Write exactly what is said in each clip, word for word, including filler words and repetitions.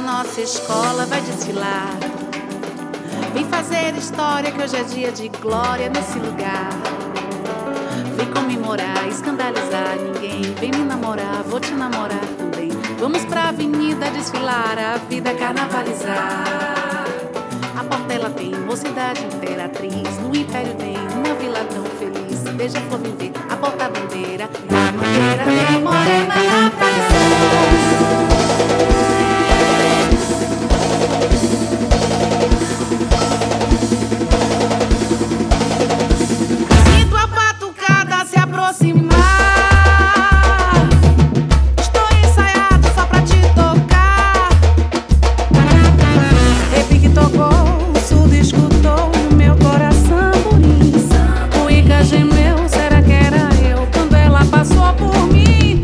nossa escola vai desfilar. Vem fazer história que hoje é dia de glória nesse lugar. Vem comemorar, escandalizar ninguém. Vem me namorar, vou te namorar também. Vamos pra avenida desfilar, a vida carnavalizar. A Portela tem mocidade imperatriz, no Império tem uma vila tão feliz. Deixa a flor viver, a porta-bandeira, na Mangueira tem morena na tradição. Sinto a batucada se aproximar. Estou ensaiado só pra te tocar. Repique tocou, o surdo escutou no meu coração burim. O Ica gemeu, será que era eu quando ela passou por mim?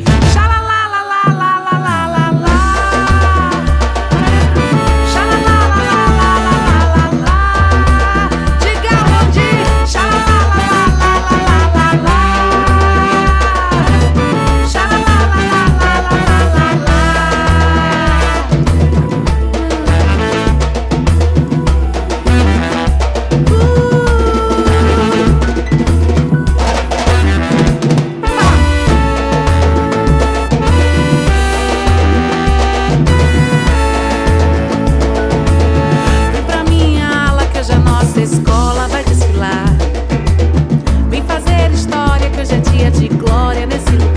Escola vai desfilar. Vem fazer história que hoje é dia de glória nesse lugar.